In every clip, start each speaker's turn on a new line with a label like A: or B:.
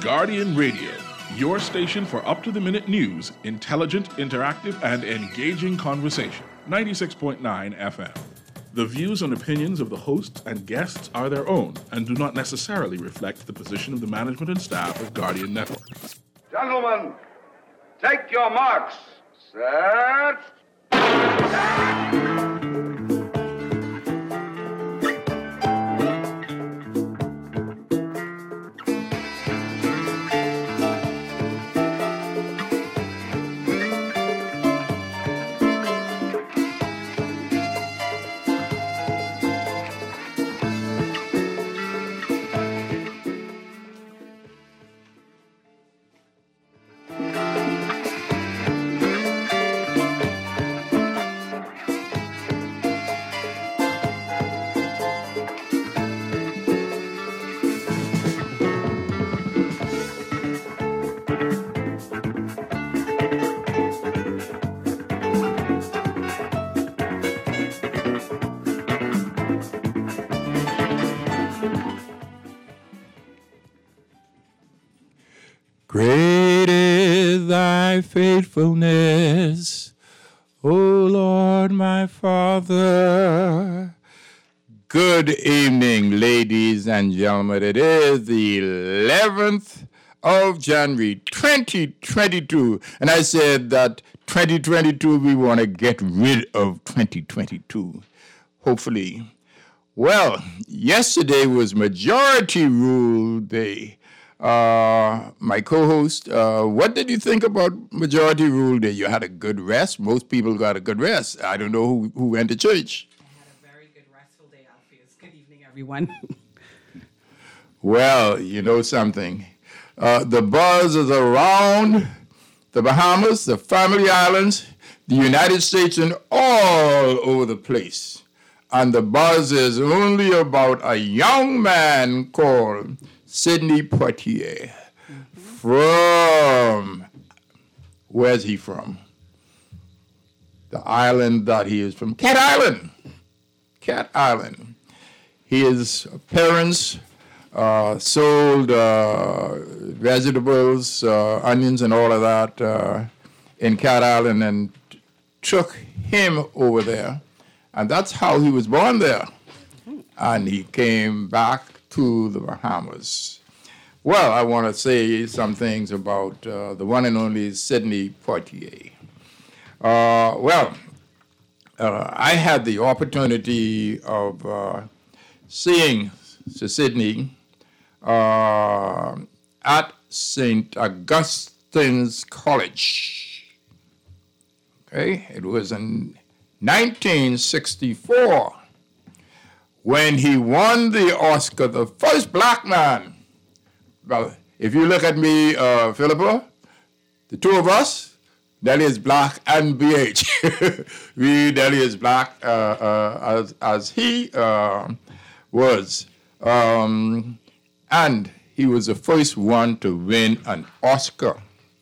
A: Guardian Radio, your station for up-to-the-minute news, intelligent, interactive, and engaging conversation. 96.9 FM. The views and opinions of the hosts and guests are their own and do not necessarily reflect the position of the management and staff of Guardian Network.
B: Gentlemen, take your marks. Set.
C: Great is thy faithfulness, O Lord my Father. Good evening, ladies and gentlemen. It is the 11th of January, 2022. And I said that 2022, we want to get rid of 2022, hopefully. Well, yesterday was Majority Rule Day. My co-host, what did you think about Majority Rule Day? You had a good rest. Most people got a good rest. I don't know who went to church.
D: I had a very good restful day, Alpheus. Good evening, everyone.
C: Well, you know something. The buzz is around the Bahamas, the Family Islands, the United States, and all over the place. And the buzz is only about a young man called Sidney Poitier. Where's he from? The island that he is from, Cat Island. Cat Island. His parents sold vegetables, onions, and all of that in Cat Island and took him over there. And that's how he was born there. And he came back to the Bahamas. Well, I want to say some things about the one and only Sidney Poitier. I had the opportunity of seeing Sir Sidney at St. Augustine's College. Okay, it was in 1964. When he won the Oscar, the first black man. Well, if you look at me, Philippa, the two of us, Nelly is black and BH. Nelly is black as he was. And he was the first one to win an Oscar.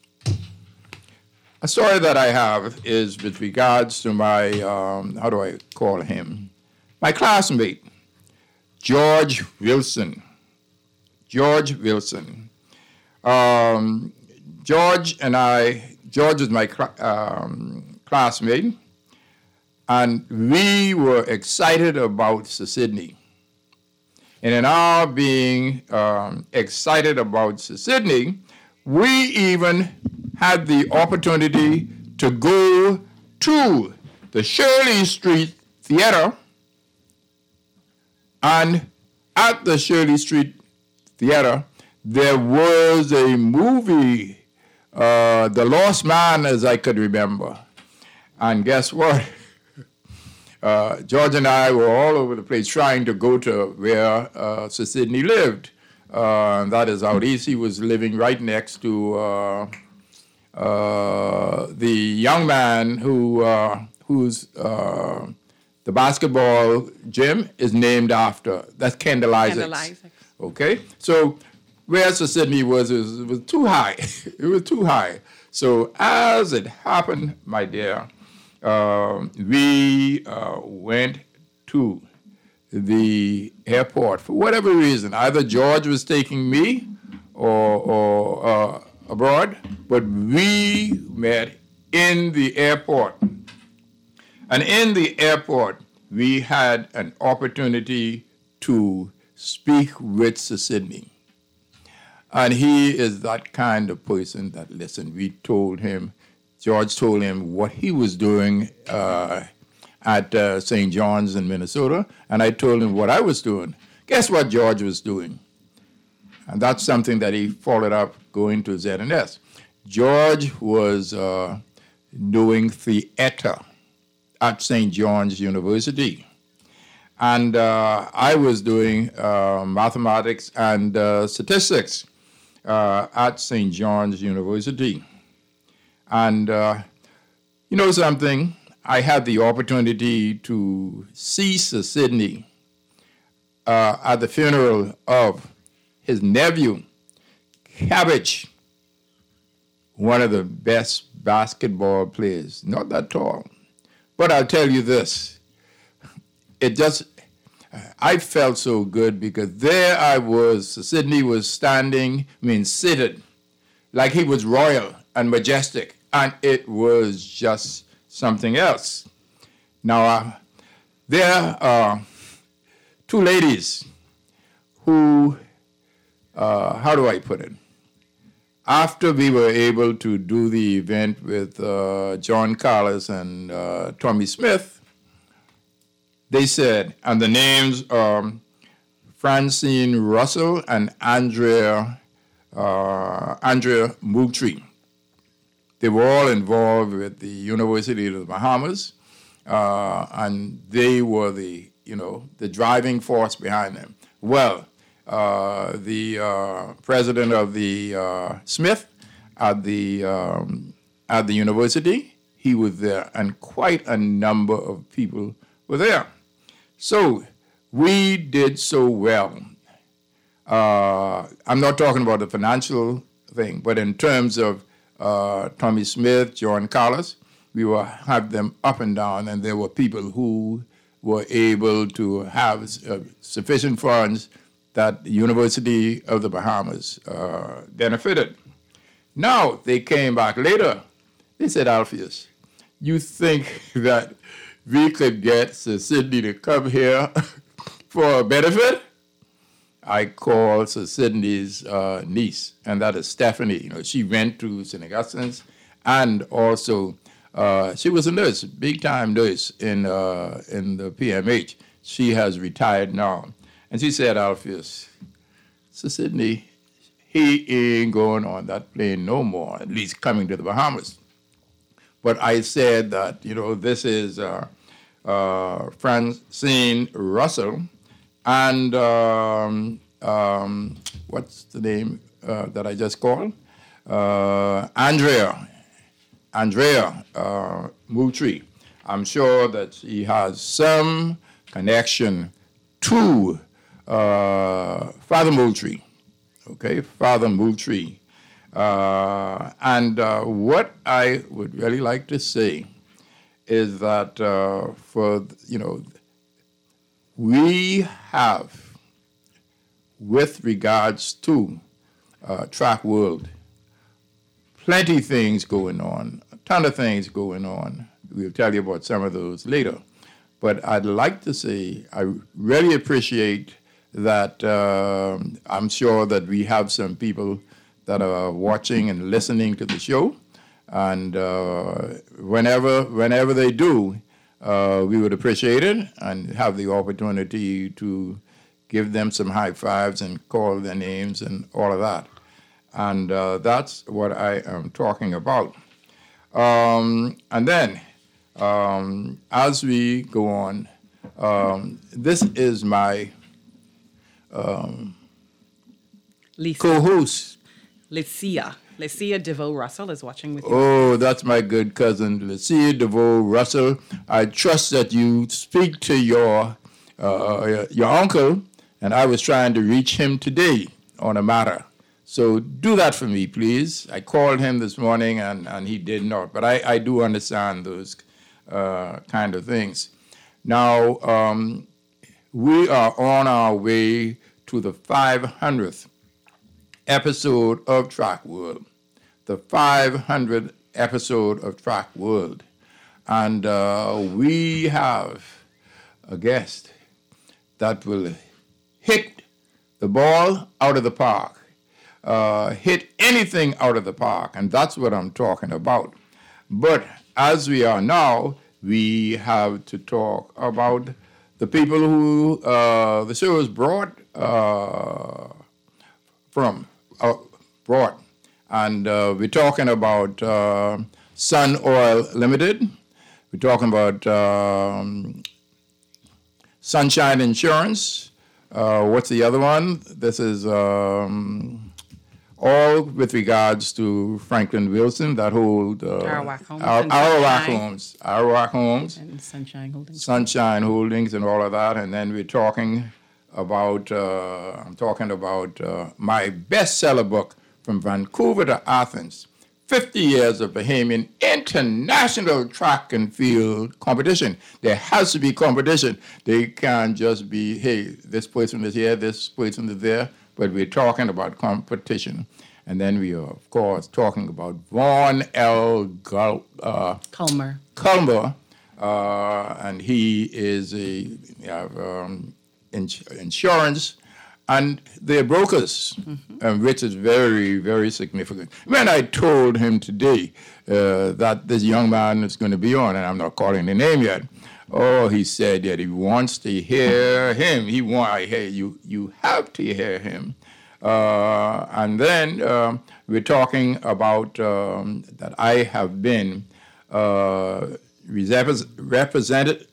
C: A story that I have is with regards to my, how do I call him? My classmate. George Wilson. George Wilson. George was my classmate, and we were excited about Sir Sidney. And in our being excited about Sir Sidney, we even had the opportunity to go to the Shirley Street Theater. And at the Shirley Street Theater, there was a movie, The Lost Man, as I could remember. And guess what? George and I were all over the place trying to go to where Sir Sidney lived. That is out east. He was living right next to the young man who's the basketball gym is named after. That's Kendall Isaacs.
D: Kendall Isaacs.
C: Okay? So where Sir Sidney was, it was too high. It was too high. So as it happened, my dear, we went to the airport for whatever reason. Either George was taking me or abroad, but we met in the airport. And in the airport, we had an opportunity to speak with Sir Sidney. And he is that kind of person that, listen, George told him what he was doing at St. John's in Minnesota, and I told him what I was doing. Guess what George was doing? And that's something that he followed up going to ZNS. George was doing theater at St. John's University. And I was doing mathematics and statistics at St. John's University. And you know something? I had the opportunity to see Sir Sidney at the funeral of his nephew, Cabbage, one of the best basketball players. Not that tall. But I'll tell you this. I felt so good because there I was, Sir Sidney was seated, like he was royal and majestic, and it was just something else. Now, there are two ladies who, how do I put it? After we were able to do the event with John Carlos and Tommy Smith, they said, and the names are Francine Russell and Andrea Moultrie. They were all involved with the University of the Bahamas, and they were the driving force behind them. Well, the president of the Smith at the university, he was there, and quite a number of people were there. So we did so well. I'm not talking about the financial thing, but in terms of Tommy Smith, John Carlos, we had them up and down, and there were people who were able to have sufficient funds that the University of the Bahamas benefited. Now, they came back later. They said, Alpheus, you think that we could get Sir Sidney to come here for a benefit? I called Sir Sidney's niece, and that is Stephanie. She went to St. Augustine's, and also she was a nurse, big-time nurse in the PMH. She has retired now. And she said, Alpheus, Sir Sidney, he ain't going on that plane no more, at least coming to the Bahamas. But I said that, this is Francine Russell and what's the name that I just called? Andrea Moultrie. I'm sure that she has some connection to Father Moultrie. Okay, Father Moultrie. And what I would really like to say is that we have, with regards to Track World, plenty of things going on, a ton of things going on. We'll tell you about some of those later. But I'd like to say I really appreciate that I'm sure that we have some people that are watching and listening to the show. And whenever they do, we would appreciate it and have the opportunity to give them some high fives and call their names and all of that. And that's what I am talking about. And then, as we go on, this is my co-host.
D: Licia DeVoe Russell is watching with you.
C: Oh, that's my good cousin, Licia DeVoe Russell. I trust that you speak to your uncle, and I was trying to reach him today on a matter. So do that for me, please. I called him this morning, and he did not. But I do understand those kind of things. Now, we are on our way to the 500th episode of Track World, the 500th episode of Track World. And we have a guest that will hit the ball out of the park, hit anything out of the park, and that's what I'm talking about. But as we are now, we have to talk about the people who the show is brought. And we're talking about Sun Oil Limited. We're talking about Sunshine Insurance. What's the other one? This is all with regards to Franklin Wilson, that hold
D: Arawak
C: Homes,
D: and Sunshine Holdings.
C: Sunshine Holdings, and all of that. And then we're talking about my bestseller book, From Vancouver to Athens, 50 Years of Bahamian International Track and Field Competition. There has to be competition. They can't just be, hey, this person is here, this person is there, but we're talking about competition. And then we are, of course, talking about Vaughn L.
D: Culmer,
C: and he is insurance, and they're brokers, which is very, very significant. When I told him today that this young man is going to be on, and I'm not calling the name yet, he said that he wants to hear him. You have to hear him. And then we're talking about that I have been representative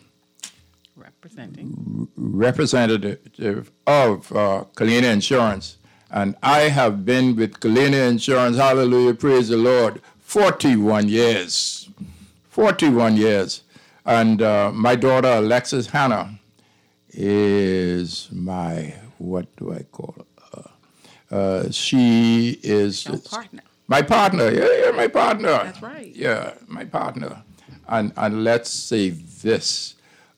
C: of Kalina Insurance. And I have been with Kalina Insurance, hallelujah, praise the Lord, 41 years. 41 years. And my daughter, Alexis Hannah, is my, what do I call her? She is
D: your partner.
C: My partner. Yeah, my partner.
D: That's right.
C: Yeah, my partner. And let's say this.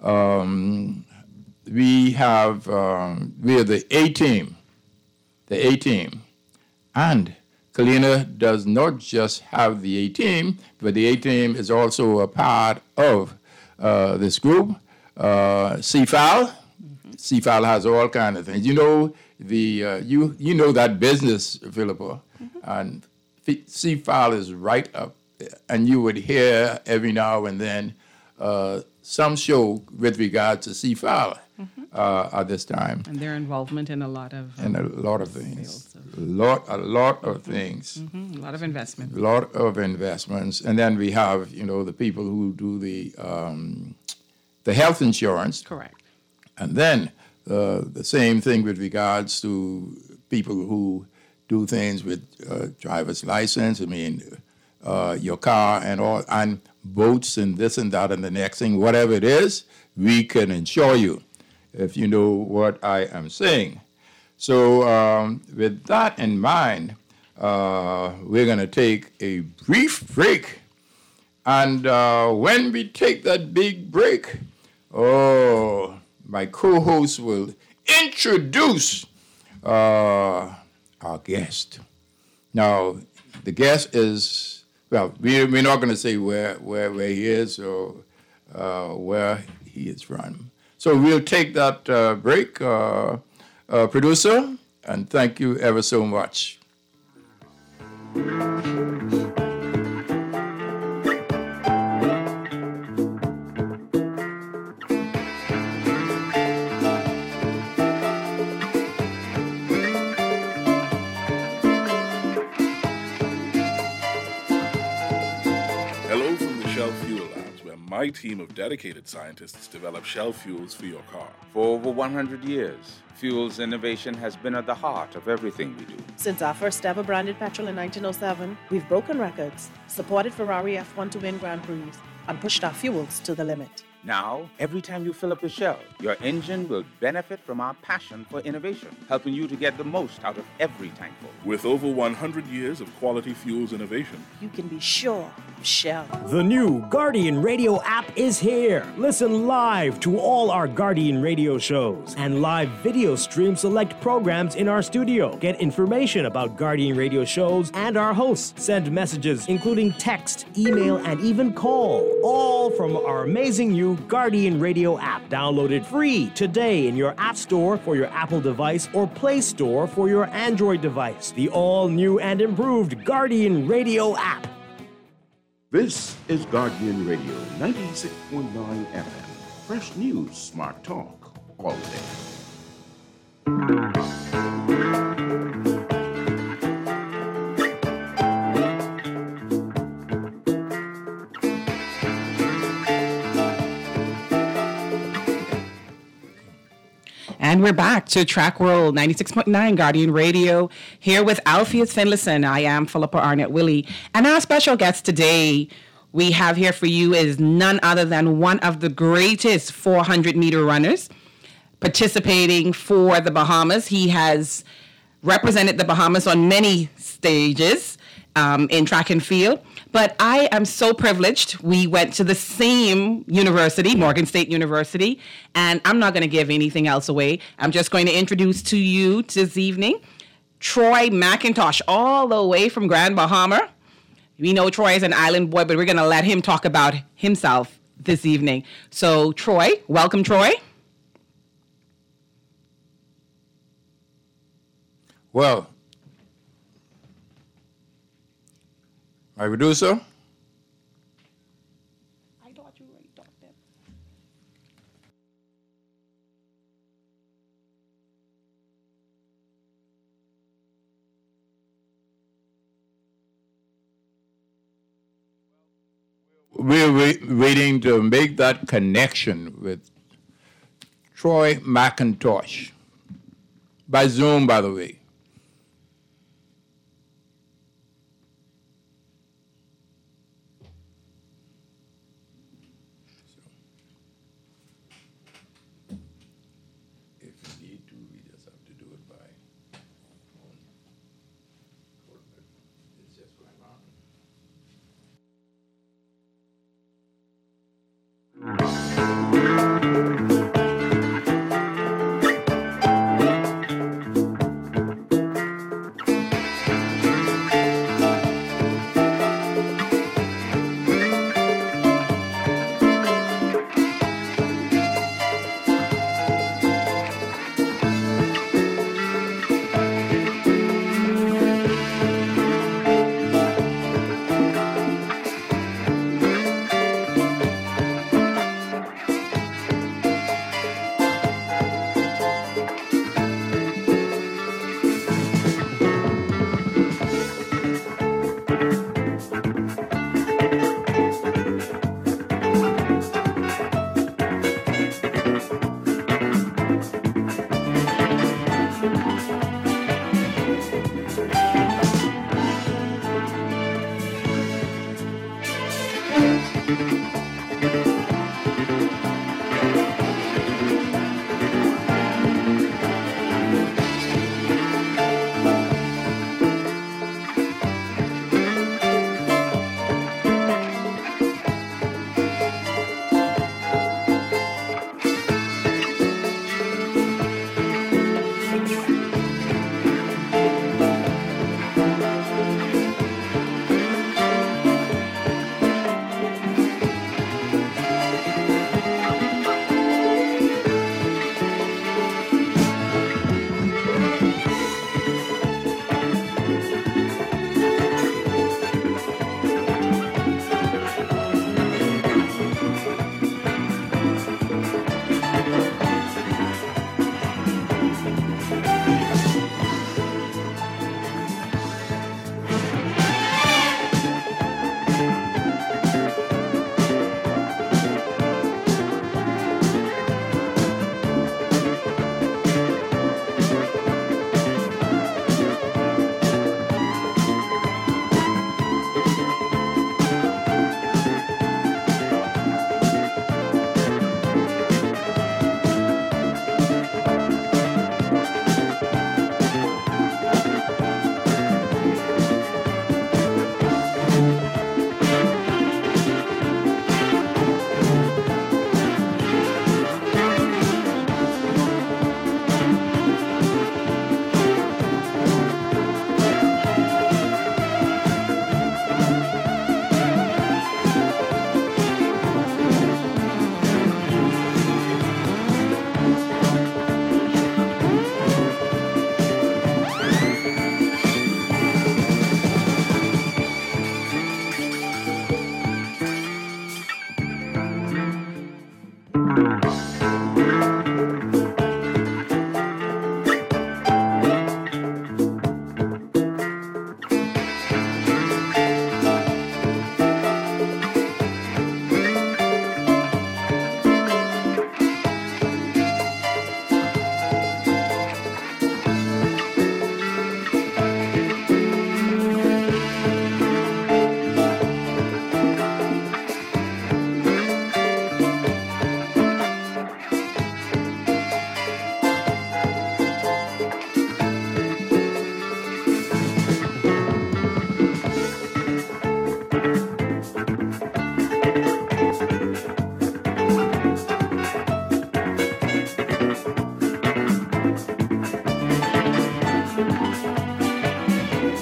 C: We are the A-team. The A-team. And Kalina does not just have the A-team, but the A-team is also a part of this group. CFAL. CFAL has all kinds of things. You know you know that business, Philippa, and CFAL is right up there. And you would hear every now and then some show with regard to CFAL at this time.
D: And their involvement in a lot of
C: things. A lot of things. A lot of things.
D: A lot of investments.
C: A lot of investments. And then we have, the people who do the health insurance.
D: Correct.
C: And then the same thing with regards to people who do things with driver's license. I mean, your car and all, and boats and this and that and the next thing, whatever it is, we can insure you, if you know what I am saying. So with that in mind, we're going to take a brief break. And when we take that big break, my co-host will introduce our guest. Now, the guest is, well, we're not going to say where he is or where he is from. So we'll take that break, producer, and thank you ever so much.
A: My team of dedicated scientists develop Shell fuels for your car.
E: For over 100 years, fuels innovation has been at the heart of everything we do.
F: Since our first ever branded petrol in 1907, we've broken records, supported Ferrari F1 to win Grand Prix, and pushed our fuels to the limit.
E: Now, every time you fill up the Shell, your engine will benefit from our passion for innovation, helping you to get the most out of every tankful.
A: With over 100 years of quality fuels innovation,
F: You can be sure of Shell.
G: The new Guardian Radio app is here. Listen live to all our Guardian Radio shows and live video stream select programs in our studio. Get information about Guardian Radio shows and our hosts. Send messages, including text, email, and even call. All from our amazing new Guardian Radio app. Download it free today in your App Store for your Apple device or Play Store for your Android device. The all-new and improved Guardian Radio app.
H: This is Guardian Radio 96.9 FM. Fresh news, smart talk, all day.
D: And we're back to Track World 96.9 Guardian Radio, here with Alpheus Finlayson. I am Philippa Arnett Willie. And our special guest today we have here for you is none other than one of the greatest 400-meter runners participating for the Bahamas. He has represented the Bahamas on many stages in track and field. But I am so privileged. We went to the same university, Morgan State University, and I'm not going to give anything else away. I'm just going to introduce to you this evening Troy McIntosh, all the way from Grand Bahama. We know Troy is an island boy, but we're going to let him talk about himself this evening. So, Troy, welcome, Troy.
C: Well, my producer.
D: I thought you already talked them.
C: We're waiting to make that connection with Troy McIntosh by Zoom, by the way.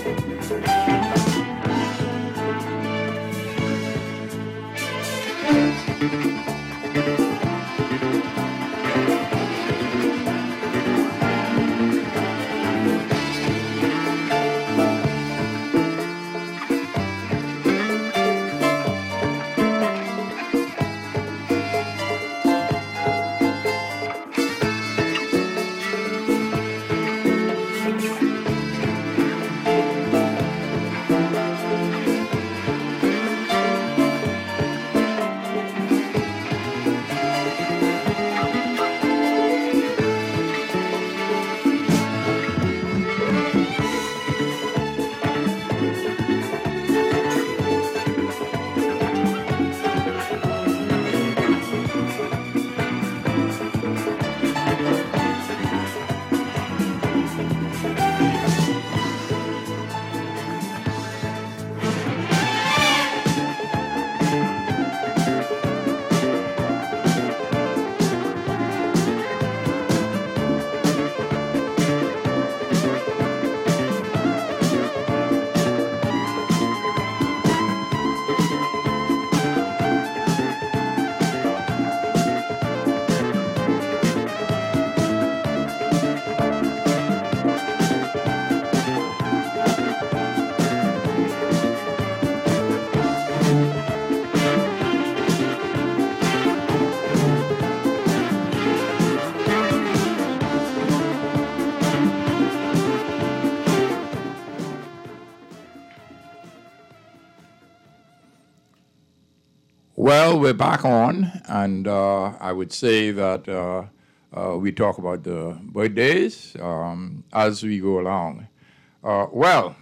C: Well, we're back on, and I would say that we talk about the birthdays as we go along. We're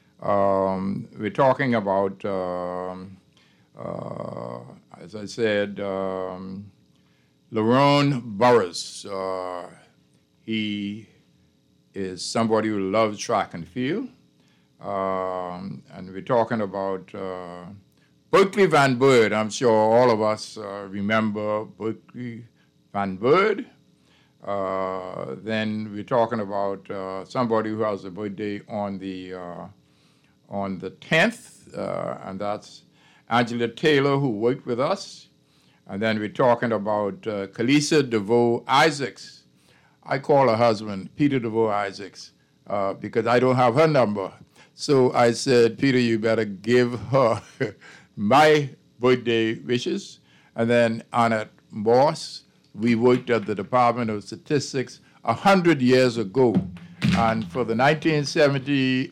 C: talking about, as I said, Lerone Burroughs. He is somebody who loves track and field, and we're talking about Berkeley Van Bird. I'm sure all of us remember Berkeley Van Bird. Then we're talking about somebody who has a birthday on the 10th, and that's Angela Taylor, who worked with us. And then we're talking about Kalisa DeVoe Isaacs. I call her husband Peter DeVoe Isaacs because I don't have her number. So I said, Peter, you better give her my birthday wishes. And then Annette Moss, we worked at the Department of Statistics 100 years ago. And for the 1970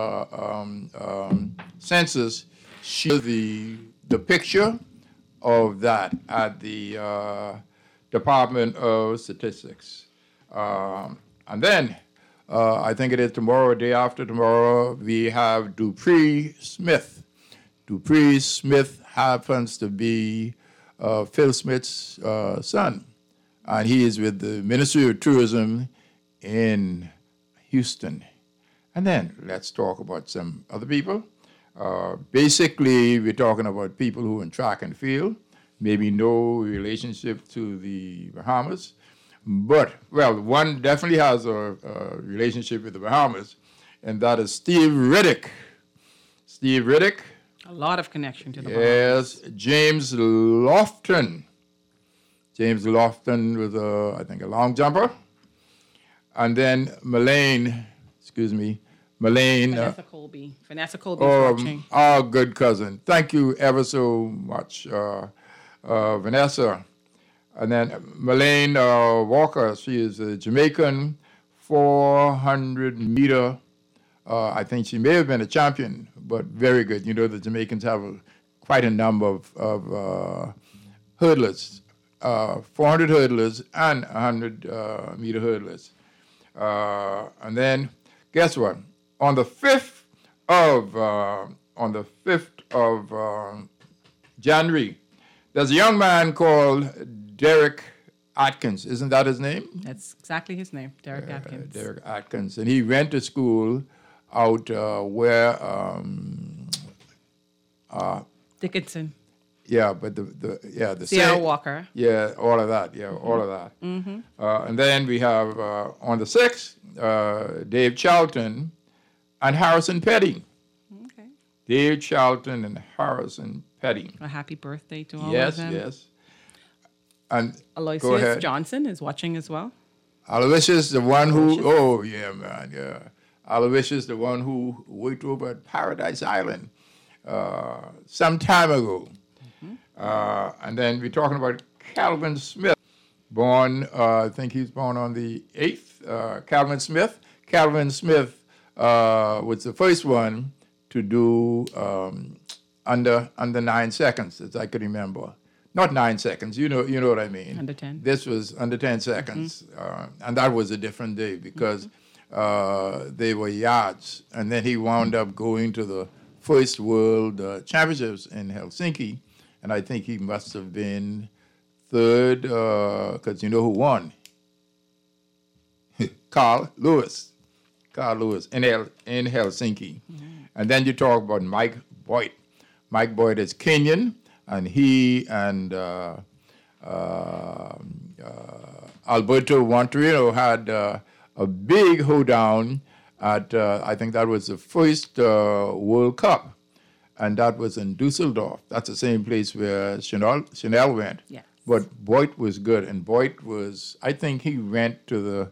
C: census, she was the picture of that at the Department of Statistics. And then, I think it is tomorrow, day after tomorrow, we have Dupree Smith. Dupree Smith happens to be Phil Smith's son, and he is with the Ministry of Tourism in Houston. And then let's talk about some other people. Basically, we're talking about people who are in track and field, maybe no relationship to the Bahamas. But, well, one definitely has a relationship with the Bahamas, and that is Steve Riddick. Steve Riddick.
D: A lot of connection to the Bahamas.
C: Yes, James Lofton. James Lofton was, I think, a long jumper. And then Melaine.
D: Vanessa Colby. Vanessa Colby is watching.
C: Our good cousin. Thank you ever so much, Vanessa. And then Melaine Walker, she is a Jamaican 400-meter. I think she may have been a champion, but very good. You know, the Jamaicans have quite a number of hurdlers, 400 hurdlers and 100-meter hurdlers. And then, guess what? On the 5th of January, there's a young man called Derek Atkins. Isn't that his name?
D: That's exactly his name, Derek Atkins.
C: Derek Atkins. And he went to school out where...
D: Dickinson.
C: Yeah, but the
D: Sierra Walker.
C: Yeah, all of that. Yeah, all of that. Mm-hmm. And then we have on the 6th, Dave Charlton, and Harrison Petty.
D: Okay.
C: Dave Charlton and Harrison Petty.
D: A happy birthday to all
C: Yes,
D: of them.
C: yes. And go
D: Aloysius
C: ahead.
D: Johnson is watching as well.
C: Aloysius, the one who, oh, yeah, man, yeah. Aloysius, the one who worked over at Paradise Island some time ago. And then we're talking about Calvin Smith, born, I think he's born on the 8th. Calvin Smith. Calvin Smith was the first one to do under 9 seconds, as I could remember. Not 9 seconds, you know what I mean.
D: Under 10.
C: This was under 10 seconds, and that was a different day because they were yards. And then he wound up going to the first World Championships in Helsinki, and I think he must have been third, because you know who won? Carl Lewis in Helsinki. And then you talk about Mike Boyd. Mike Boyd is Kenyan, and he and Alberto Montorino had a big hoedown at, I think that was the first World Cup, and that was in Dusseldorf. That's the same place where Chanel went.
D: Yes.
C: But Boyd was good, and Boyd was, I think he went to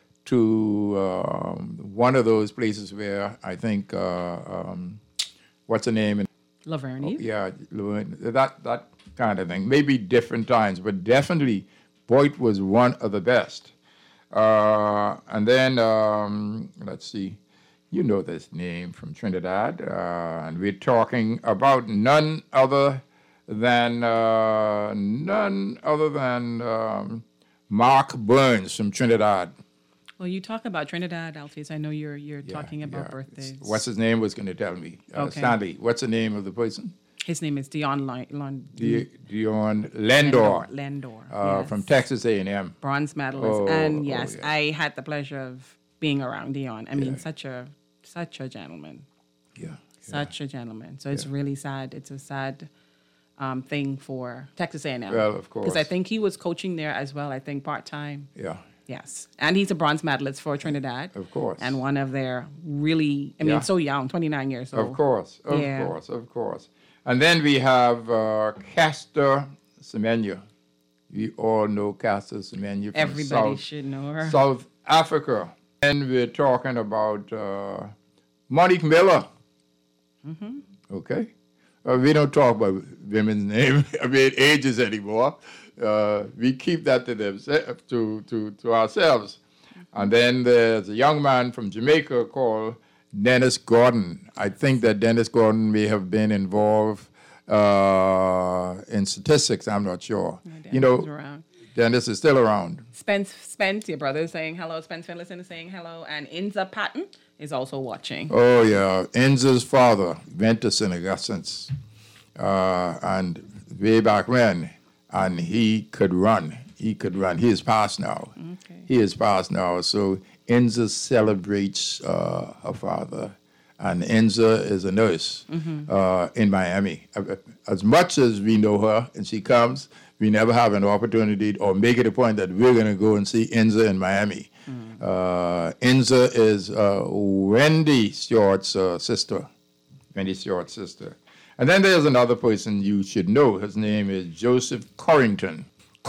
C: one of those places where I think, what's the name?
D: Laverne.
C: Yeah, that kind of thing. Maybe different times, but definitely Boyd was one of the best. And then, let's see, you know this name from Trinidad, and we're talking about none other than Mark Burns from Trinidad.
D: Well, you talk about Trinidad, Alpheus. I know you're talking about birthdays.
C: What's his name was going to tell me.
D: Okay.
C: Stanley, what's the name of the person?
D: His name is Dion
C: Dion Lendor.
D: Yes.
C: From Texas A&M.
D: Bronze medalist. And yes, I had the pleasure of being around Dion. I mean, such a gentleman.
C: Yeah.
D: Such a gentleman. So it's really sad. It's a sad thing for Texas A&M.
C: Well, of course.
D: Because I think he was coaching there as well, I think part-time.
C: Yeah.
D: Yes. And he's a bronze medalist for Trinidad.
C: Of course.
D: And one of their really, I mean, so young, 29 years old.
C: Of course. And then we have Caster Semenya. We all know Caster Semenya from
D: Everybody should know her.
C: South Africa. And we're talking about Monique Miller. Mm-hmm. Okay. We don't talk about women's names, ages anymore. We keep that to ourselves. And then there's a young man from Jamaica called Dennis Gordon. I think that Dennis Gordon may have been involved in statistics. I'm not sure.
D: No,
C: Dennis is still around.
D: Spence, your brother is saying hello. Spence Finlayson is saying hello. And Inza Patton is also watching.
C: Oh, yeah. Enza's father went to St. Augustine's and way back when, and he could run. He is passed now.
D: Okay.
C: He is passed now. So Enza celebrates her father, and Enza is a nurse in Miami. As much as we know her, and she comes, we never have an opportunity or make it a point that we're going to go and see Enza in Miami. Enza is Wendy Stewart's sister. Wendy Stewart's sister. And then there's another person you should know. His name is Joseph Codrington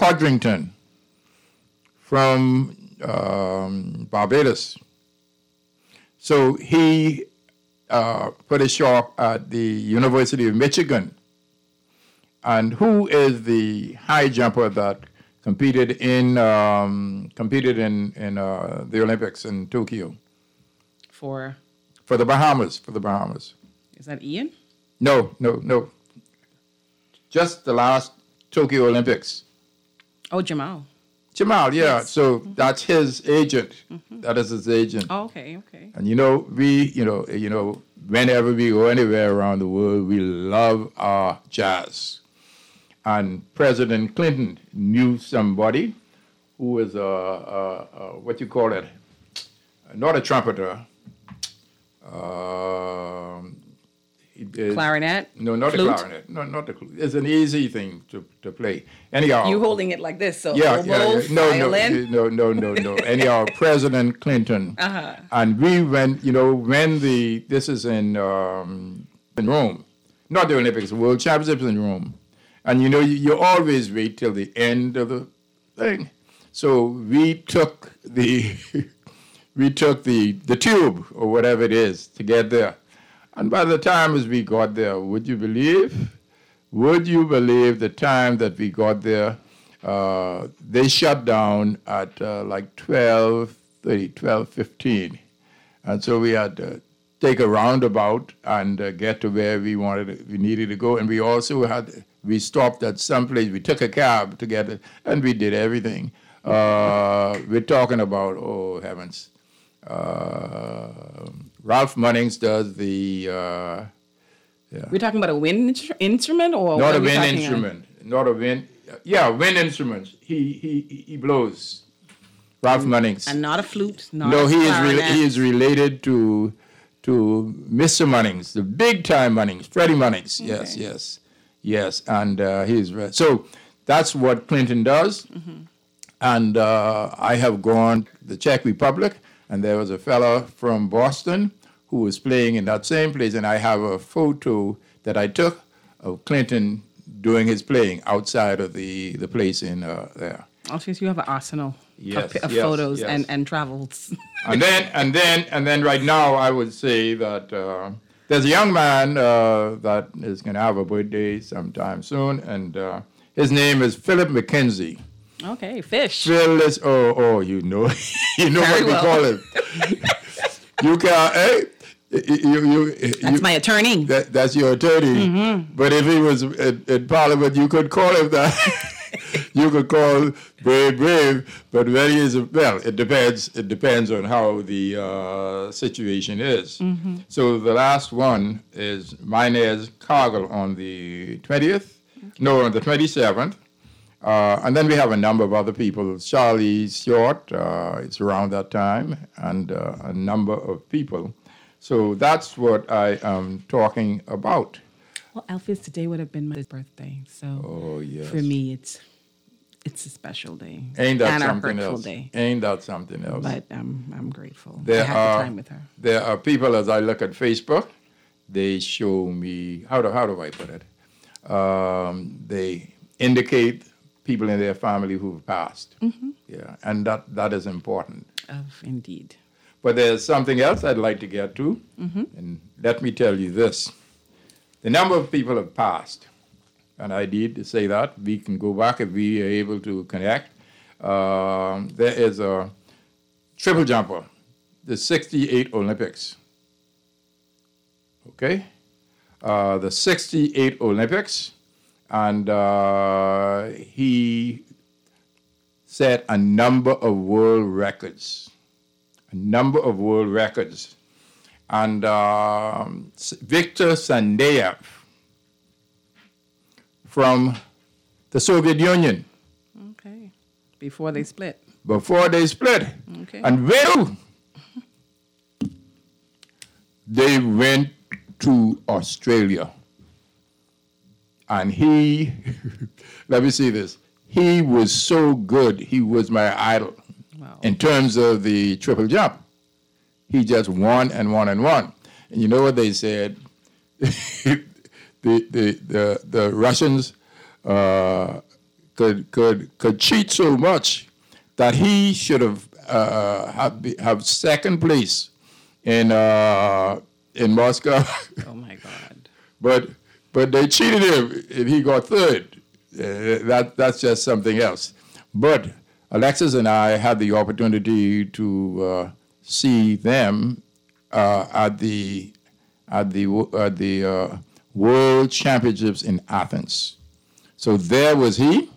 C: from Barbados. So he put a shop at the University of Michigan. And who is the high jumper that competed in the Olympics in Tokyo?
D: For
C: the Bahamas.
D: Is that Ian?
C: No. Just the last Tokyo Olympics.
D: Oh, Jamal.
C: Yeah.
D: Yes.
C: So that's his agent. That is his agent.
D: Oh, okay.
C: And whenever we go anywhere around the world, we love our jazz. And President Clinton knew somebody who was what you call it, not a trumpeter.
D: Clarinet?
C: No, not
D: flute?
C: the clarinet. No, not the flute. It's an easy thing to play. Anyhow.
D: You holding it like this, so
C: yeah,
D: oboe, violin?
C: No. Anyhow, President Clinton.
D: Uh-huh.
C: And we went, this is in Rome. Not the Olympics, World Championships in Rome. And you always wait till the end of the thing. So we took the tube or whatever it is to get there. And by the time as we got there, would you believe the time that we got there? They shut down at like 12:15. And so we had to take a roundabout and get to where we needed to go. And we stopped at some place. We took a cab to get it, and we did everything. We're talking about, oh heavens, Ralph Munnings does the.
D: We're talking about a wind instrument, or
C: not a wind instrument, not a wind. Yeah, wind instruments. He blows. Ralph Munnings.
D: And not a flute.
C: No, he is related to Mr. Munnings, the big time Munnings, Freddie Munnings. Okay. Yes, and he's so that's what Clinton does. Mm-hmm. And I have gone to the Czech Republic, and there was a fellow from Boston who was playing in that same place, and I have a photo that I took of Clinton doing his playing outside of the place in there.
D: Oh, so you have an arsenal of photos and travels.
C: and then right now I would say that there's a young man that is going to have a birthday sometime soon, and his name is Philip McKenzie.
D: Okay, Fish.
C: Phil is you know what we call him. You can
D: That's my attorney.
C: That's your attorney. Mm-hmm. But if he was in Parliament, you could call him that. You could call brave. But when he is, it depends. It depends on how the situation is. Mm-hmm. So the last one is Inez Cargill on the 20th. No, on the 27th. And then we have a number of other people. Charlie Short, it's around that time, and a number of people. So that's what I am talking about.
D: Well, Alpheus, today would have been my birthday. So for me, it's a special day.
C: Ain't that
D: and
C: something
D: a hurtful
C: else?
D: day.
C: Ain't that something else?
D: But I'm grateful. I had the time with her.
C: There are people, as I look at Facebook, they show me, how do I put it? They indicate people in their family who've passed. Mm-hmm. Yeah, and that is important.
D: Indeed.
C: But there's something else I'd like to get to, and let me tell you this. The number of people have passed, and I need to say that. We can go back if we are able to connect. There is a triple jumper, the 68 Olympics. Okay? The 68 Olympics, and he set a number of world records. And Viktor Sandeyev from the Soviet Union.
D: Okay. Before they split.
C: Okay. And they went to Australia. And he, let me see this, he was so good. He was my idol. Wow. In terms of the triple jump. He just won and won and won. And you know what they said? the Russians could cheat so much that he should have second place in Moscow.
D: Oh my God!
C: But they cheated him, and he got third. That's just something else. But Alexis and I had the opportunity to see them at the World Championships in Athens. So there was he.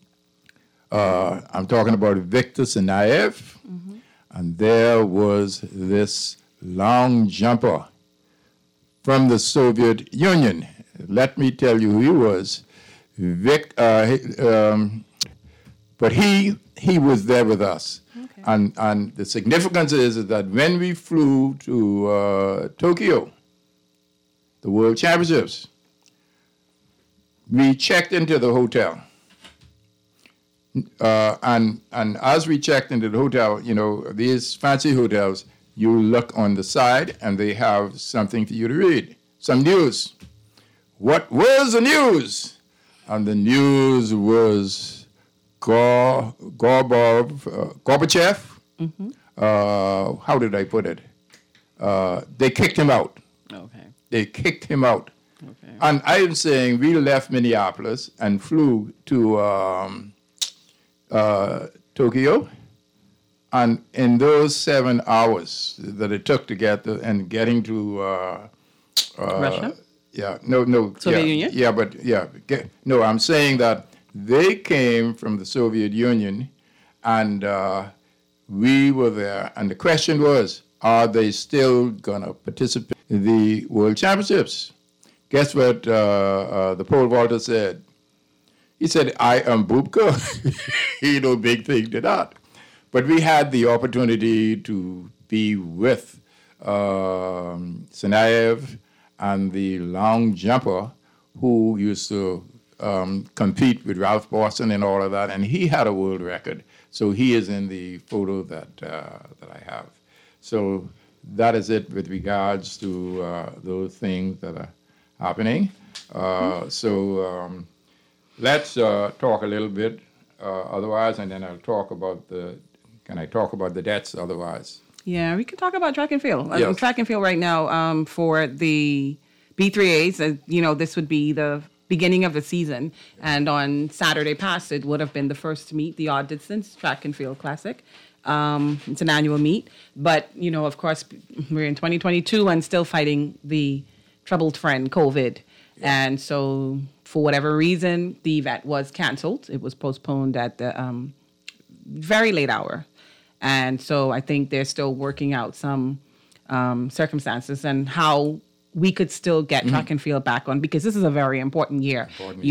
C: I'm talking about Viktor Sandeyev, and there was this long jumper from the Soviet Union. Let me tell you who he was. But he was there with us. Okay. And the significance is that when we flew to Tokyo, the World Championships. We checked into the hotel. And as we checked into the hotel, you know, these fancy hotels, you look on the side and they have something for you to read, some news. What was the news? And the news was Gorbachev. Mm-hmm. How did I put it? They kicked him out.
D: Okay.
C: They kicked him out.
D: Okay.
C: And I am saying we left Minneapolis and flew to Tokyo. And in those 7 hours that it took to getting to
D: Russia?
C: Yeah, no.
D: Soviet Union?
C: Yeah, but no, I'm saying that they came from the Soviet Union and we were there. And the question was, are they still going to participate in the World Championships? Guess what the pole vaulter said? He said, I am Bubka. He no big thing to that. But we had the opportunity to be with Sinayev and the long jumper who used to compete with Ralph Boston and all of that, and he had a world record. So he is in the photo that I have. So that is it with regards to those things that are happening. Let's talk a little bit otherwise, and then I'll talk about Can I talk about the debts otherwise?
D: Yeah, we can talk about track and field.
C: Yes.
D: Track and field right now for the B3As, this would be the beginning of the season. And on Saturday past, it would have been the first meet, the Odd Distance Track and Field Classic. It's an annual meet. But, of course, we're in 2022 and still fighting the troubled friend, COVID. Yeah. And so for whatever reason, the event was canceled. It was postponed at the very late hour. And so I think they're still working out some circumstances and how we could still get track and field back on, because this is a very important year.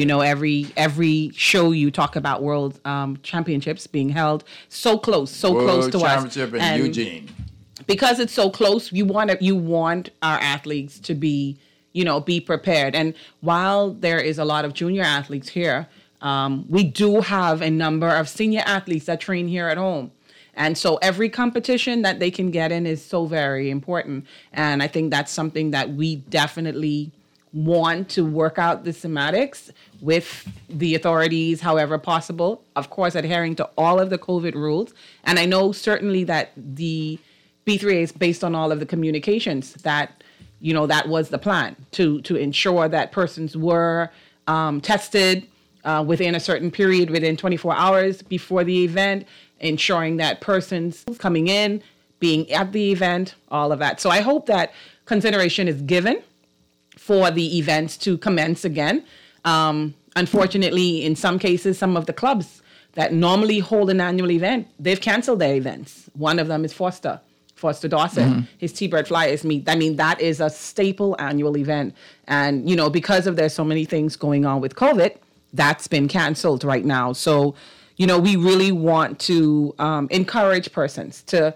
D: Every show you talk about world championships being held so close to us.
C: World Championship in Eugene.
D: Because it's so close, you want our athletes to be prepared. And while there is a lot of junior athletes here, we do have a number of senior athletes that train here at home. And so every competition that they can get in is so very important. And I think that's something that we definitely want to work out the semantics with the authorities, however possible. Of course, adhering to all of the COVID rules. And I know certainly that the B3A is based on all of the communications that, that was the plan to ensure that persons were tested within a certain period, within 24 hours before the event, ensuring that persons coming in, being at the event, all of that. So I hope that consideration is given for the events to commence again. Unfortunately, in some cases, some of the clubs that normally hold an annual event, they've canceled their events. One of them is Foster Dawson, his T-Bird Flyers meet. I mean, that is a staple annual event. And, because of there's so many things going on with COVID, that's been canceled right now. So, we really want to encourage persons to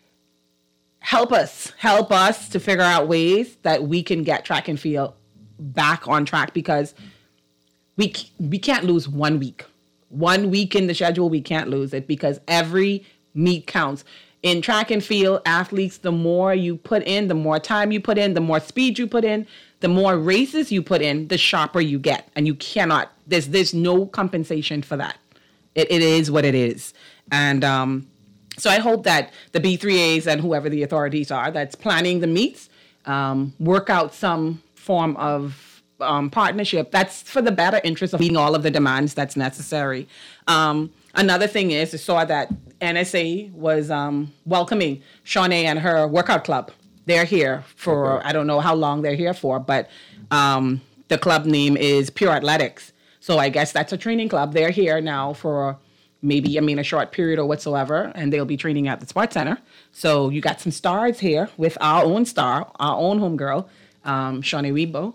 D: help us to figure out ways that we can get track and field back on track, because we can't lose 1 week. 1 week in the schedule, we can't lose it, because every meet counts. In track and field, athletes, the more you put in, the more time you put in, the more speed you put in, the more races you put in, the sharper you get. And you cannot, there's no compensation for that. It is what it is. And so I hope that the B3As and whoever the authorities are that's planning the meets work out some form of partnership that's for the better interest of meeting all of the demands that's necessary. Another thing is, I saw that NSA was welcoming Shawnee and her workout club. They're here for, I don't know how long they're here for, but the club name is Pure Athletics. So I guess that's a training club. They're here now for maybe, a short period or whatsoever, and they'll be training at the Sports Center. So you got some stars here with our own star, our own homegirl, Shawnee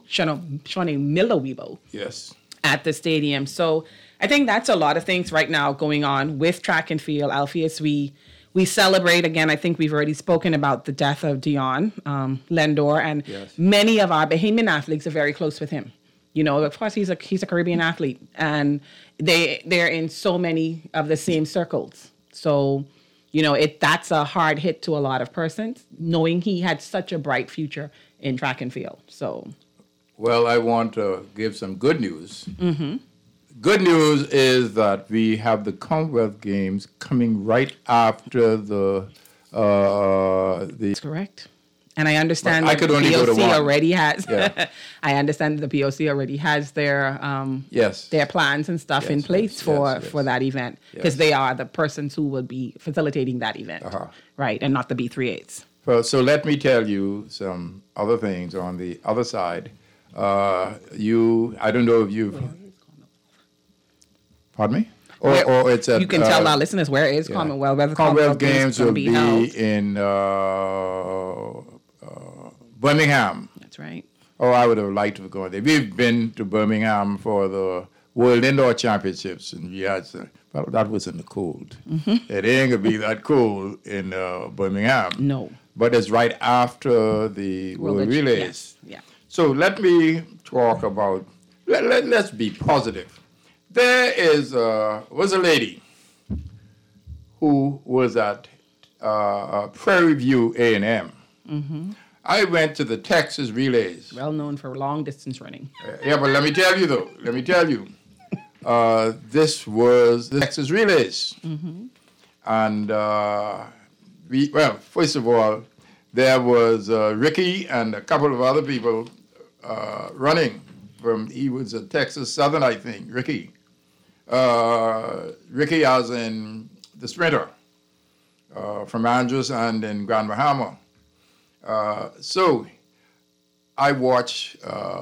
D: Miller Weibo.
C: Yes.
D: At the stadium. So I think that's a lot of things right now going on with track and field. Alpheus, we we celebrate, again, I think we've already spoken about the death of Dion Lendor, and many of our Bahamian athletes are very close with him. You know, of course, he's a Caribbean athlete, and they're in so many of the same circles. So, you know, that's a hard hit to a lot of persons, knowing he had such a bright future in track and field. So,
C: well, I want to give some good news. Mm-hmm. Good news is that we have the Commonwealth Games coming right after the.
D: That's correct. And I understand
C: that the POC
D: already has. Yeah. I understand that the POC already has their their plans and stuff in place for that event, because they are the persons who will be facilitating that event, right, and not the B38s.
C: Well, so let me tell you some other things on the other side. I don't know if you've. Pardon me? Or it's at,
D: you can tell our listeners where is Commonwealth. Where the
C: Commonwealth Games will be in Birmingham.
D: That's right.
C: Oh, I would have liked to go there. We've been to Birmingham for the World Indoor Championships, and we had well, that was in the cold. Mm-hmm. It ain't gonna be that cold in Birmingham.
D: No.
C: But it's right after the World Relays.
D: Yes. Yeah.
C: So let me talk about. Let's be positive. There was a lady who was at Prairie View A&M. Mm-hmm. I went to the Texas Relays.
D: Well known for long distance running.
C: Yeah, but let me tell you though. This was the Texas Relays. Mm-hmm. And first of all, there was Ricky and a couple of other people running he was a Texas Southern, I think, Ricky. Ricky as in the sprinter from Andrews and in Grand Bahama. So I watched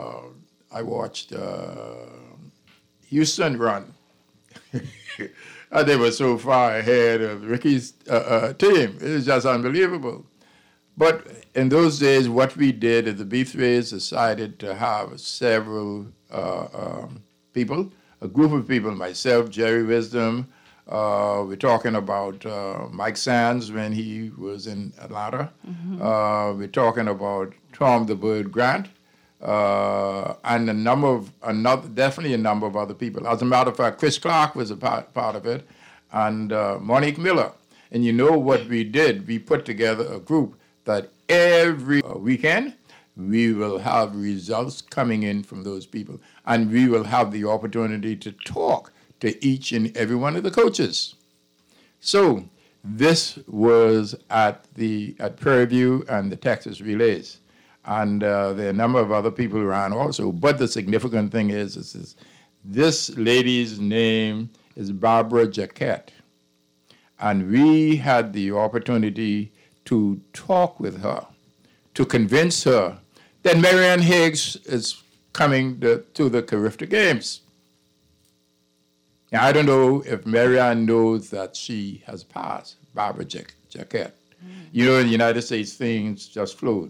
C: Houston run. And they were so far ahead of Ricky's team. It was just unbelievable. But in those days, what we did is the B3s decided to have several people, a group of people, myself, Jerry Wisdom. We're talking about Mike Sands when he was in Atlanta. Mm-hmm. We're talking about Tom the Bird Grant, and definitely a number of other people. As a matter of fact, Chris Clark was a part of it, and Monique Miller. And you know what we did? We put together a group that every weekend we will have results coming in from those people, and we will have the opportunity to talk to each and every one of the coaches. So this was at Prairie View and the Texas Relays, and there are a number of other people around also. But the significant thing is this lady's name is Barbara Jaquette, and we had the opportunity to talk with her, to convince her that Marianne Higgs is coming to the Carifta Games. Now, I don't know if Marianne knows that she has passed, Barbara Jaquette. You know, in the United States, things just flow.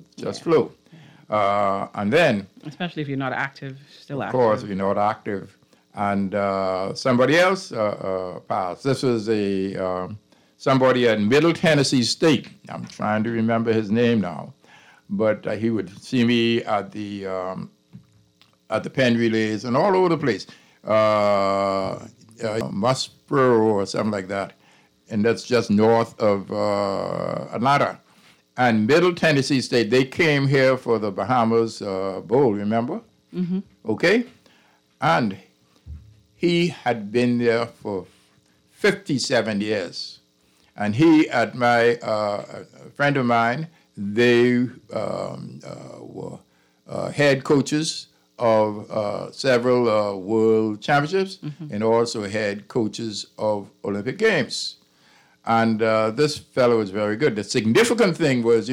C: And then...
D: Especially if you're not active, still active.
C: Of course, if you're not active. And somebody else passed. This was somebody at Middle Tennessee State. I'm trying to remember his name now. But he would see me at the Penn Relays and all over the place. Musper or something like that. And that's just north of Atlanta. And Middle Tennessee State, they came here for the Bahamas Bowl, remember? Mm-hmm. Okay? And he had been there for 57 years. And he, at my friend of mine, they were head coaches of several world championships, mm-hmm. and also head coaches of Olympic Games. And this fellow was very good. The significant thing was,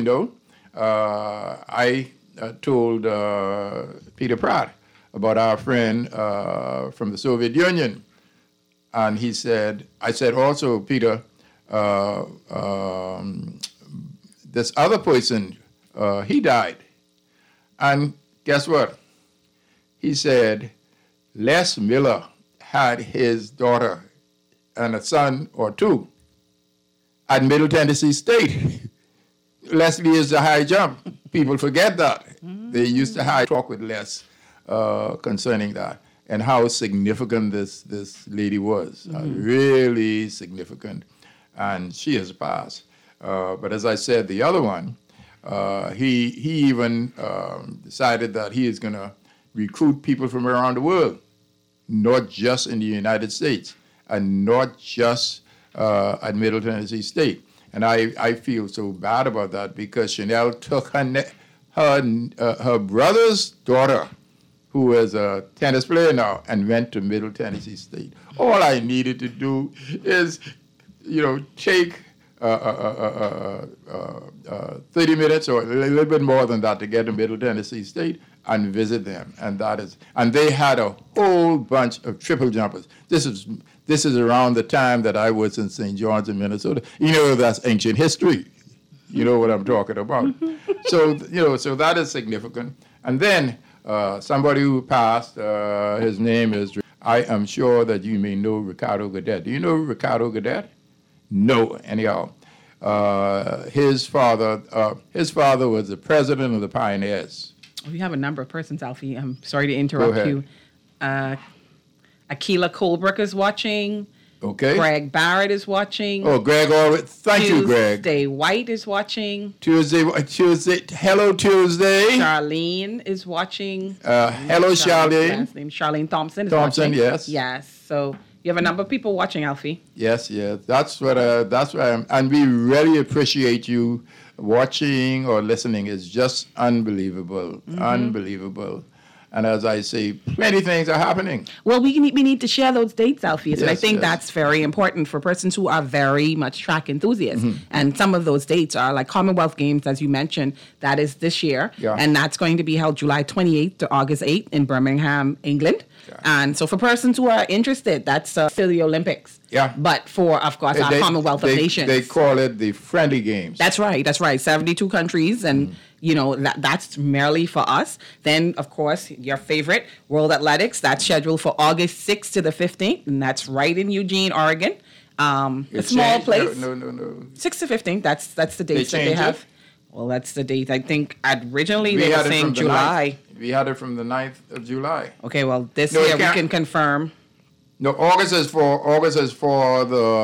C: I told Peter Pratt about our friend from the Soviet Union. And I said also, Peter, this other person, he died. And guess what? He said Les Miller had his daughter and a son or two at Middle Tennessee State. Leslie is the high jump. People forget that. They used to talk with Les concerning that and how significant this lady was. Really significant. And she has passed. But as I said, the other one, he even decided that he is going to recruit people from around the world, not just in the United States, and not just at Middle Tennessee State. And I feel so bad about that because Chanel took her brother's daughter, who is a tennis player now, and went to Middle Tennessee State. All I needed to do is, take 30 minutes or a little bit more than that to get to Middle Tennessee State and visit them. And they had a whole bunch of triple jumpers. This is around the time that I was in St. John's in Minnesota. That's ancient history. You know what I'm talking about. So that is significant. And then somebody who passed, his name is, I am sure that you may know Ricardo Gadet. Do you know Ricardo Gadet? No, anyhow. His father was the president of the Pioneers.
D: We have a number of persons, Alfie. I'm sorry to interrupt you. Akila Colebrook is watching.
C: Okay.
D: Greg Barrett is watching.
C: Oh, Greg, thank you, Greg.
D: Tuesday White is watching.
C: Tuesday. Hello, Tuesday.
D: Charlene is watching.
C: Hello, Charlene.
D: Last name Charlene Thompson is watching.
C: Yes.
D: Yes. So you have a number of people watching, Alfie.
C: Yes. That's what I'm. And we really appreciate you watching or listening. It's just unbelievable. Unbelievable. And as I say, plenty things are happening.
D: Well, we need to share those dates, Alfie. And I think
C: yes.
D: that's very important for persons who are very much track enthusiasts. And some of those dates are like Commonwealth Games, as you mentioned, that is this year.
C: Yeah.
D: And that's going to be held July 28th to August 8th in Birmingham, England. Yeah. And so for persons who are interested, that's still the Olympics.
C: Yeah.
D: But for, of course, our Commonwealth of Nations.
C: They call it the friendly games.
D: That's right. 72 countries. And, that's merely for us. Then, of course, your favorite, World Athletics, that's scheduled for August 6th to the 15th. And that's right in Eugene, Oregon. A small place.
C: No.
D: 6th to 15th, that's the dates that they have. Well, that's the date. I think originally they were saying July.
C: We had it from the 9th of July.
D: Okay, well, this year we can confirm.
C: No, August is for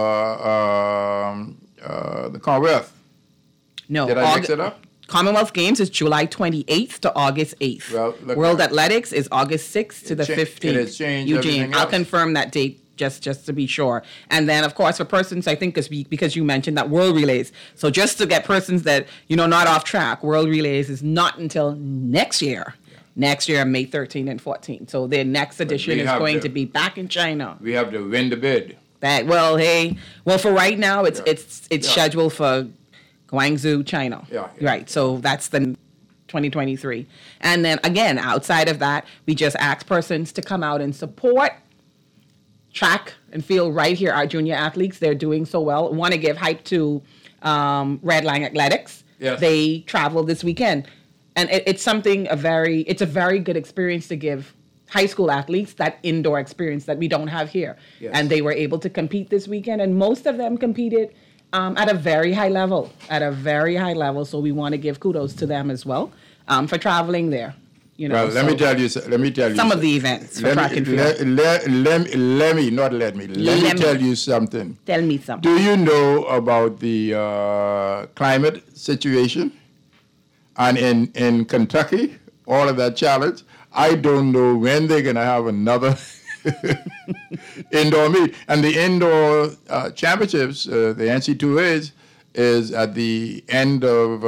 C: the Commonwealth.
D: No,
C: did I mix it up?
D: Commonwealth Games is July 28th to August 8th.
C: Well,
D: World Athletics is August 6th to the 15th.
C: It has changed.
D: Eugene, I'll confirm that date just to be sure. And then, of course, for persons, I think, because you mentioned that World Relays. So just to get persons that, not off track, World Relays is not until next year. Next year, May 13th and 14th. So their next edition is going to be back in China.
C: We have to win the bid.
D: For right now, it's scheduled for Guangzhou, China.
C: Yeah.
D: Right. So that's the 2023. And then again, outside of that, we just ask persons to come out and support track and field right here. Our junior athletes, they're doing so well. Want to give hype to Red Line Athletics.
C: Yes.
D: They traveled this weekend. And it's a very good experience to give high school athletes that indoor experience that we don't have here.
C: Yes.
D: And they were able to compete this weekend, and most of them competed at a very high level. So we want to give kudos to them as well for traveling there.
C: Well, let me tell you
D: some of the events for track and field.
C: Let me tell you something.
D: Tell me something.
C: Do you know about the climate situation? And in Kentucky, all of that challenge, I don't know when they're going to have another indoor meet. And the indoor championships, the NC2As, is at the end of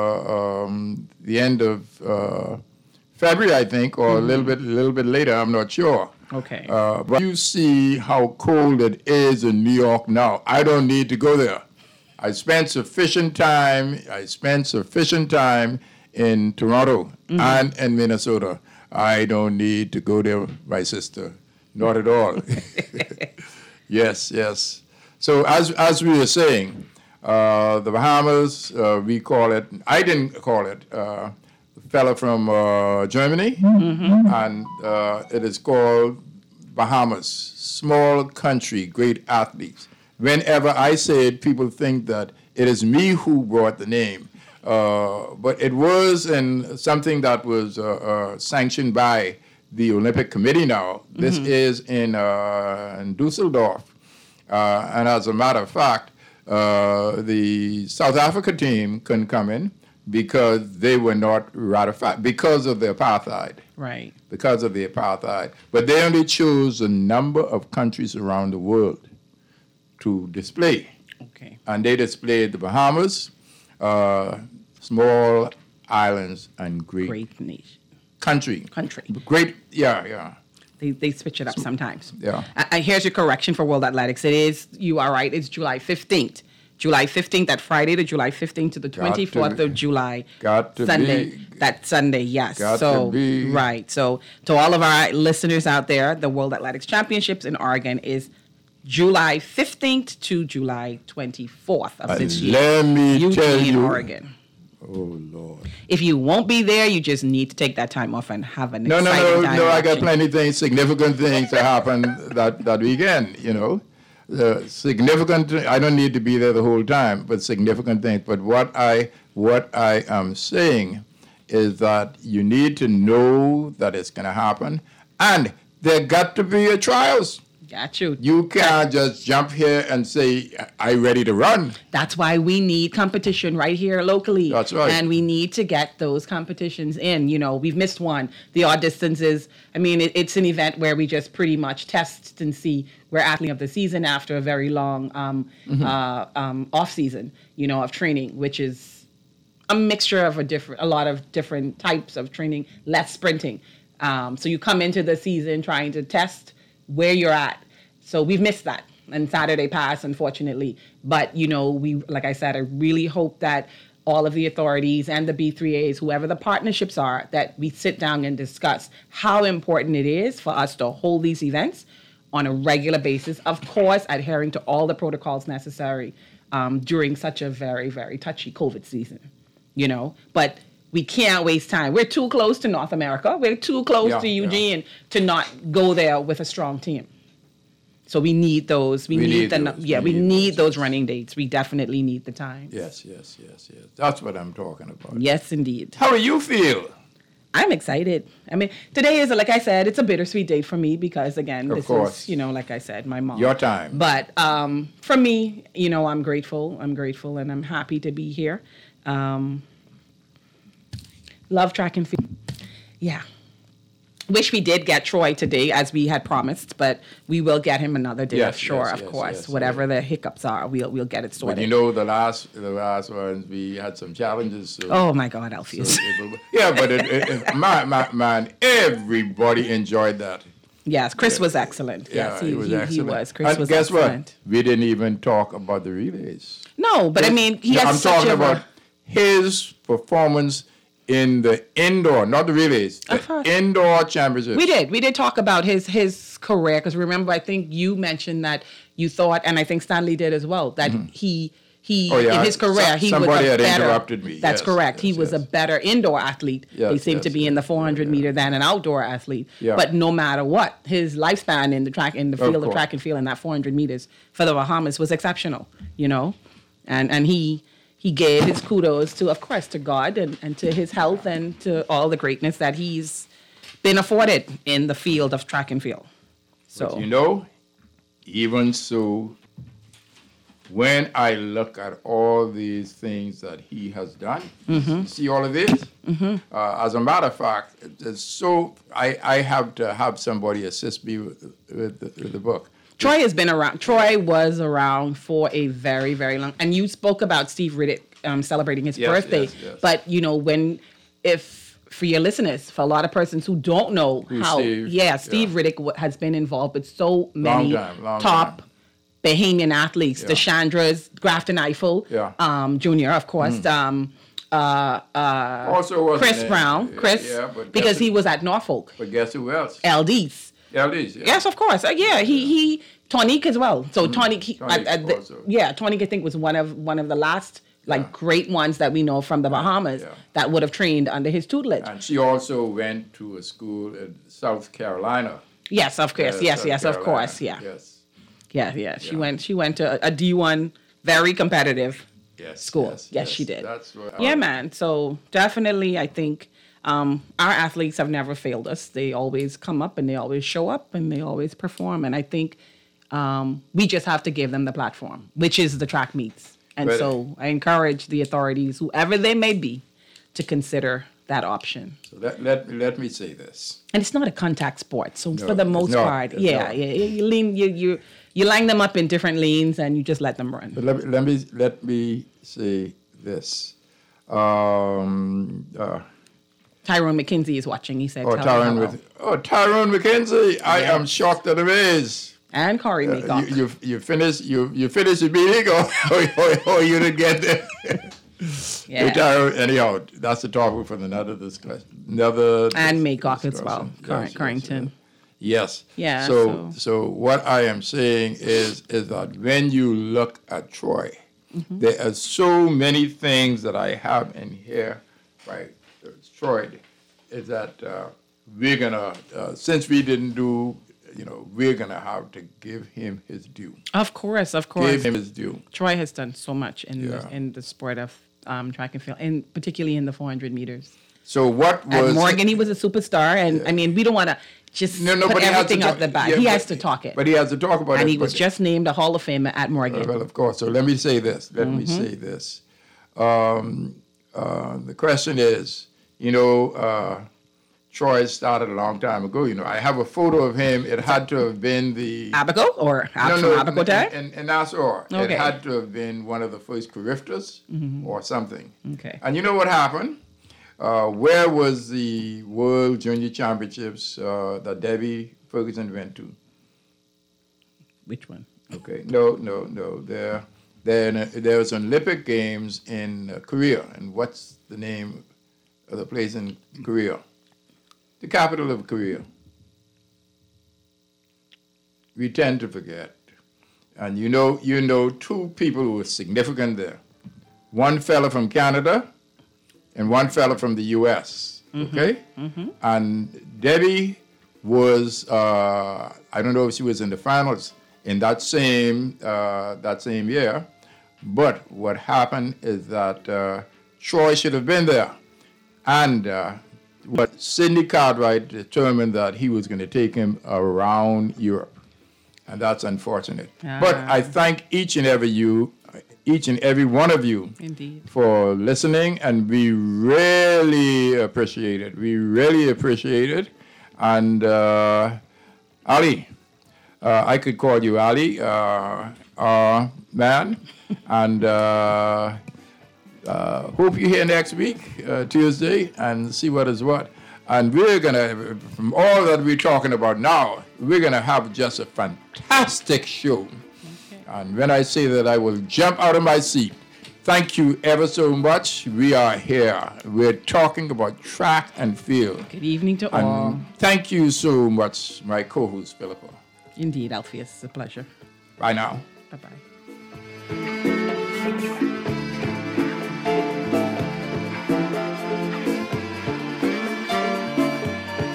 C: February, I think, or a little bit later. I'm not sure.
D: Okay.
C: But you see how cold it is in New York now. I don't need to go there. I spent sufficient time in Toronto and in Minnesota. I don't need to go there, my sister. Not at all. Yes. So as we were saying, the Bahamas, we call it, I didn't call it, the fella from Germany, and it is called Bahamas, small country, great athletes. whenever I say it, people think that it is me who brought the name. But it was something that was sanctioned by the Olympic Committee now. This is in Dusseldorf. And as a matter of fact, the South Africa team couldn't come in because they were not ratified, because of the apartheid.
D: Right.
C: Because of the apartheid. But they only chose a number of countries around the world to display.
D: Okay.
C: And they displayed the Bahamas, small islands, and great
D: nation.
C: Country.
D: Great,
C: yeah.
D: They switch it up sometimes.
C: Yeah.
D: And here's your correction for World Athletics. You are right, it's July 15th. July 15th, that Friday to July 15th to the 24th of July. Sunday. That Sunday, yes. Right. So to all of our listeners out there, the World Athletics Championships in Oregon is July 15th to July 24th of this year.
C: Let me tell you.
D: Oregon.
C: Oh, Lord.
D: If you won't be there, you just need to take that time off and have an exciting time.
C: No, I got plenty of things, significant things to happen that weekend, you know. Significant, I don't need to be there the whole time, but significant things. But what I am saying is that you need to know that it's going to happen, and there got to be a trials.
D: Got you.
C: You can't just jump here and say, I'm ready to run.
D: That's why we need competition right here locally.
C: That's right.
D: And we need to get those competitions in. You know, we've missed one. The odd distances, I mean, it's an event where we just pretty much test and see we're athlete of the season after a very long off season, you know, of training, which is a mixture of a lot of different types of training, less sprinting. So you come into the season trying to test where you're at. So we've missed that. And Saturday passed, unfortunately. But, you know, like I said, I really hope that all of the authorities and the B3As, whoever the partnerships are, that we sit down and discuss how important it is for us to hold these events on a regular basis, of course, adhering to all the protocols necessary during such a very, very touchy COVID season, you know. But we can't waste time. We're too close to North America. We're too close to Eugene to not go there with a strong team. So we need those. We need those running dates. We definitely need the time.
C: Yes. That's what I'm talking about.
D: Yes, indeed.
C: How do you feel?
D: I'm excited. I mean, today is, like I said, it's a bittersweet date for me because, again, this is, you know, like I said, my mom.
C: Your time.
D: But for me, you know, I'm grateful. And I'm happy to be here. Love track and field. Yeah. Wish we did get Troy today as we had promised, but we will get him another day, of course. Whatever the hiccups are, we'll get it sorted.
C: But you know, the last ones, we had some challenges. So,
D: oh, my God, Alpheus.
C: But man, everybody enjoyed that.
D: Yes, Chris was excellent. Yes, he was excellent. He was. Chris
C: and
D: was
C: guess
D: excellent.
C: What? We didn't even talk about the relays.
D: No, but I mean,
C: I'm talking about his performance in the indoor, not the relays, the indoor championships.
D: We did talk about his career, because remember, I think you mentioned that you thought, and I think Stanley did as well, that in his career, he was a better.
C: Somebody had interrupted me.
D: That's correct. He was a better indoor athlete. He seemed to be in the 400 meter than an outdoor athlete.
C: Yeah.
D: But no matter what, his lifespan in the field of track and field in that 400 meters for the Bahamas was exceptional, you know, and he gave his kudos to, of course, to God and to his health and to all the greatness that he's been afforded in the field of track and field. So,
C: but you know, even so, when I look at all these things that he has done, see all of this? As a matter of fact, I have to have somebody assist me with the book.
D: Troy has been around. Troy was around for a very, very long. And you spoke about Steve Riddick celebrating his birthday.
C: Yes.
D: But you know, for your listeners, for a lot of persons who don't know Steve Riddick has been involved with so many top Bahamian athletes, the Chandras, Grafton Eiffel, Jr., of course.
C: Also
D: Chris Brown, because he was at Norfolk.
C: But guess who else?
D: LDs. Yes, of course. He Tonique as well. So Tonique, Tonique I think was one of the last great ones that we know from the Bahamas that would have trained under his tutelage.
C: And she also went to a school in South Carolina.
D: Yes, of course. Yes, of course. Yeah.
C: Yes.
D: Yeah. She went to a D1, very competitive school. Yes, she did.
C: That's what.
D: Yeah, man. So definitely, I think our athletes have never failed us. They always come up and they always show up and they always perform. And I think we just have to give them the platform, which is the track meets. And so I encourage the authorities, whoever they may be, to consider that option.
C: So let me say this.
D: And it's not a contact sport. So for the most part, you line them up in different lanes and you just let them run.
C: But let me say this.
D: Tyrone McKenzie is watching. He said,
C: Tyrone McKenzie. I am shocked and amazed.
D: And Corey Maycock.
C: You finished your meeting or you didn't get there?
D: Yeah.
C: Anyhow, that's the topic for another discussion.
D: And Maycock as well. Carrington.
C: Yes.
D: Yeah.
C: So what I am saying is that when you look at Troy, there are so many things that I have in here, right? Troy, is that we're gonna since we didn't do, we're gonna have to give him his due.
D: Of course.
C: Give him his due.
D: Troy has done so much in the sport of track and field, and particularly in the 400 meters.
C: So what was...
D: And Morgan, he was a superstar, and I mean, we don't want to just put everything out the back. He has to talk it.
C: But he has to talk about it.
D: And he was just named a Hall of Famer at Morgan.
C: Well, of course. So let me say this. The question is, Troy started a long time ago. I have a photo of him. It had to have been the...
D: Abaco or Abaco time?
C: And that's all.
D: Okay.
C: It had to have been one of the first Carifters or something.
D: Okay.
C: And you know what happened? Where was the World Junior Championships that Debbie Ferguson went to?
D: Which one?
C: Okay. No. There was Olympic Games in Korea. And what's the name of the place in Korea? The capital of Korea. We tend to forget. And you know two people who were significant there. One fella from Canada and one fella from the U.S., okay? And Debbie was, I don't know if she was in the finals in that same year, but what happened is that Troy should have been there. And but Sidney Cartwright determined that he was going to take him around Europe. And that's unfortunate. But I thank each and every one of you for listening, and we really appreciate it. And Ali, I could call you Ali, man, and hope you're here next week, Tuesday, and see what is what. And we're going to, from all that we're talking about now, we're going to have just a fantastic show. Okay. And when I say that, I will jump out of my seat. Thank you ever so much. We are here. We're talking about track and field.
D: Good evening to
C: and
D: all.
C: Thank you so much, my co-host, Philippa.
D: Indeed, Alpheus. It's a pleasure.
C: Bye now.
D: Bye-bye.